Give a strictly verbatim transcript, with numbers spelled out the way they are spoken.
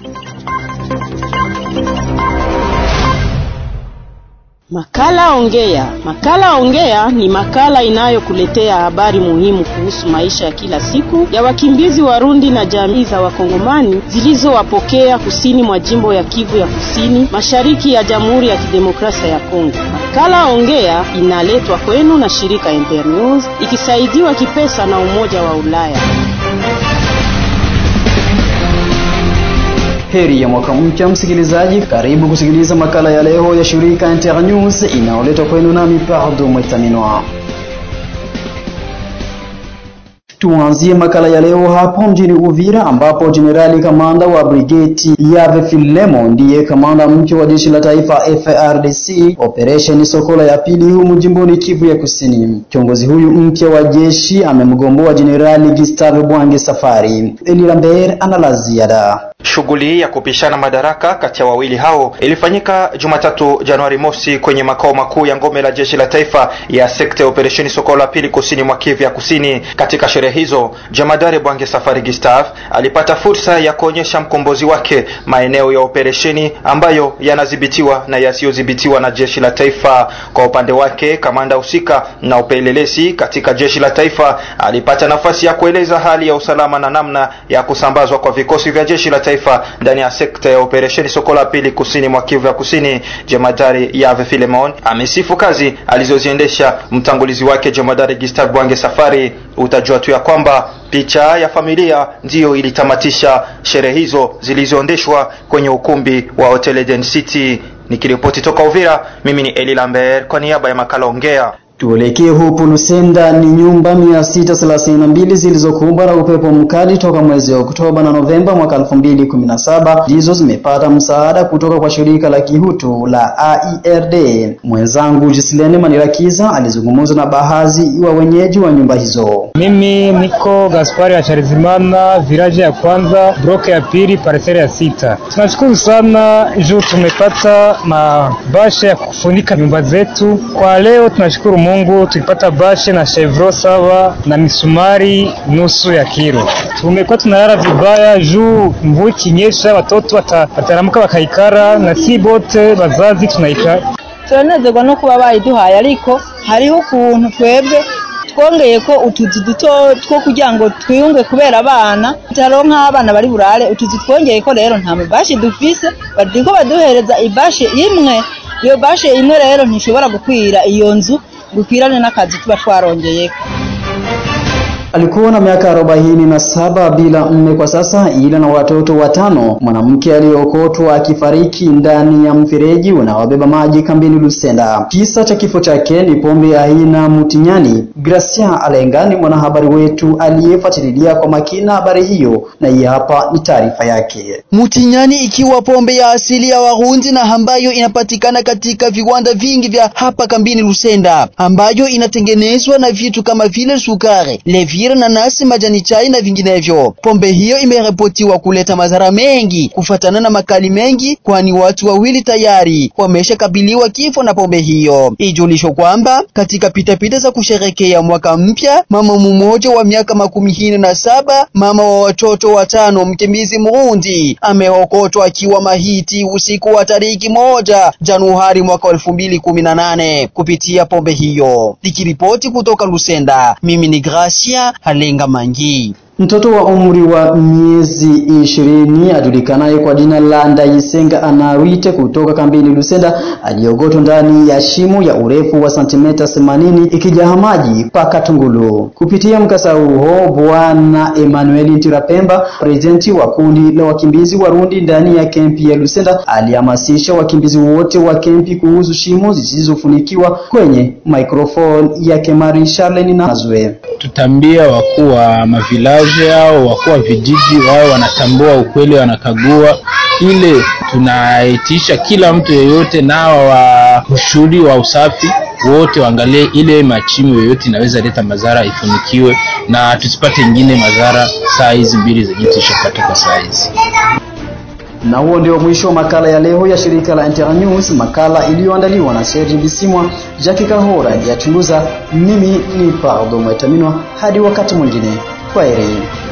Makala Ongea. Makala Ongea ni makala inayokuletea habari muhimu kuhusu maisha ya kila siku ya wakimbizi Warundi na jamii za Wakongomani zilizowapokea kusini mwa jimbo ya Kivu ya Kusini, mashariki ya Jamhuri ya Kidemokrasia ya Kongo. Makala Ongea inaletwa kwenu na shirika Internews ikisaidiwa kipesa na Umoja wa Ulaya. Heri ya mwaka mpya msikilizaji, karibu kusikiliza makala ya leo ya shirika Internews inayoletwa kwenu nami Pardo Mwetaminwa. Tuanzie makala ya leo hapo mjini Uvira ambapo Generali Kamanda wa Brigeti Yave Filemo ndiye kamanda mpya wa jeshi la taifa F A R D C Operation Sokola ya pili humu jimboni Kivu ya Kusini. Kiongozi huyu mpya wa jeshi amemgomboa Generali Gustave Bwange Safari. Elilambert analaziada. Shughuli ya kupishana madaraka kati ya wawili hao ilifanyika Jumatatu Januari mosi kwenye makao makuu ya ngome la jeshi la taifa ya sekta Operation Sokola pili kusini mwa Kivu ya Kusini. Katika sherehe hizo, Jemadari Bwange Safari Gustave alipata fursa ya kuonyesha mkombozi wake maeneo ya operesheni ambayo yanadhibitiwa na yasiyodhibitiwa na jeshi la taifa. Kwa upande wake, kamanda husika na upelelezi katika jeshi la taifa alipata nafasi ya kueleza hali ya usalama na namna ya kusambazwa kwa vikosi vya jeshi la taifa ndani ya sekta ya operesheni Sokola pili kusini mwa Kivu ya Kusini. Jemadari Yave Filemon amesifu kazi alizoziendesha mtangulizi wake Jemadari Gustave Bwange Safari. Utajua tu ya kwamba picha ya familia ndiyo ilitamatisha sherehe hizo zilizoendeshwa kwenye ukumbi wa Hotel Eden City. Nikiripoti toka Uvira, mimi ni Eli Lambert kwa niaba ya makala Ongea. Tuelekee huko Lusenda. Ni nyumba mia sita thelathini na mbili zilizokumbwa na upepo mkali toka mwezi Oktoba na Novemba mwaka elfu mbili kumi na saba ndizo zimepata msaada kutoka kwa shirika la kihutu la A I R D. Mwenzangu Gislene Manirakiza alizungumza na baadhi wa wenyeji wa nyumba hizo. Mimi niko Gaspari ya Charizimana, village ya kwanza, block ya pili, parcelle ya sita. Tunashukuru sana juu tumepata mabashe ya kufunika nyumba zetu. Kwa leo tunashukuru Mungu tulipata bashe na chevro sawa na misumari nusu ya kilo. Tumekuwa tunalala vibaya juu mvua ikinyesha watoto wataramuka bakaikara na si bote bazazi tunaikara. Turanezerwa no kuba bayiduhaye ariko hariho ukuntu twebwe twongeye ko utuzu duto two kugira ngo twiyunge kubera abana taronka abana bari burare utuzu twongeye ko rero nta mabashi dufise badiko baduhereza ibashe imwe. Iyo bashe imwe rero ntishobora gukwira iyo nzu gupirane n'akazi tuba twarongeye. Alikuwa na miaka arobaini na saba bila mme kwa sasa, ila na watoto watano. Mwanamke aliyeokotwa akifariki ndani ya mfereji unaobeba maji kambini Lusenda. Kisa cha kifo chake ni pombe aina Mutinyani. Gracia Alengani mwanahabari wetu aliyefuatilia kwa makina habari hiyo, na hii hapa ni taarifa yake. Mutinyani ikiwa pombe ya asili ya Warundi na ambayo inapatikana katika viwanda vingi vya hapa kambini Lusenda, ambayo inatengenezwa na vitu kama vile sukari, levi, nanasi, majani chai na vinginevyo. Pombe hiyo imeripotiwa kuleta madhara mengi kufuatana na makali mengi, kwani watu wawili tayari wameshakabiliwa kifo na pombe hiyo. Ijulisho kwamba katika pitapita za kusherekea mwaka mpya, mama mmoja wa miaka makumi nne na saba, mama wa watoto watano, mkimbizi Murundi, ameokotwa akiwa mahiti usiku wa tariki moja Januari mwaka elfu mbili kumi na nane kupitia pombe hiyo. Nikiripoti kutoka Lusenda, mimi ni Gracia Halenga Mangi. Mtoto wa umri wa miezi ishirini ajulikanaye kwa jina la Ndayisenga Anawite kutoka kambini Lusenda aliogotwa ndani ya shimo ya urefu wa santimeta themanini ikijaa maji paka Tungulu. Kupitia mkasa huo, Bwana Emmanuel Ntirapemba, presidenti wa kundi la wakimbizi Warundi ndani ya kempi ya Lusenda, alihamasisha wakimbizi wote wa kempi kuhusu shimo zisizofunikiwa kwenye microphone ya Kemari Charlene Nazwe. Tutambia wakuu wa mavilaji au wakuu wa vijiji wao wanatambua ukweli, wanakagua ile. Tunaitisha kila mtu yeyote nao wa ushuhudi wa usafi wote waangalie ile machimo yoyote inaweza leta madhara ifunikiwe na tusipate nyingine madhara saa hizi mbili zenye tushapata kwa saa hizi. Na huo ndio mwisho wa makala ya leo ya shirika la Internews, makala iliyoandaliwa na Serge Bisimwa, Jackie Kahora ya Tunduza. Mimi ni Pardo Mwetaminwa, hadi wakati mwingine. Kwaheri.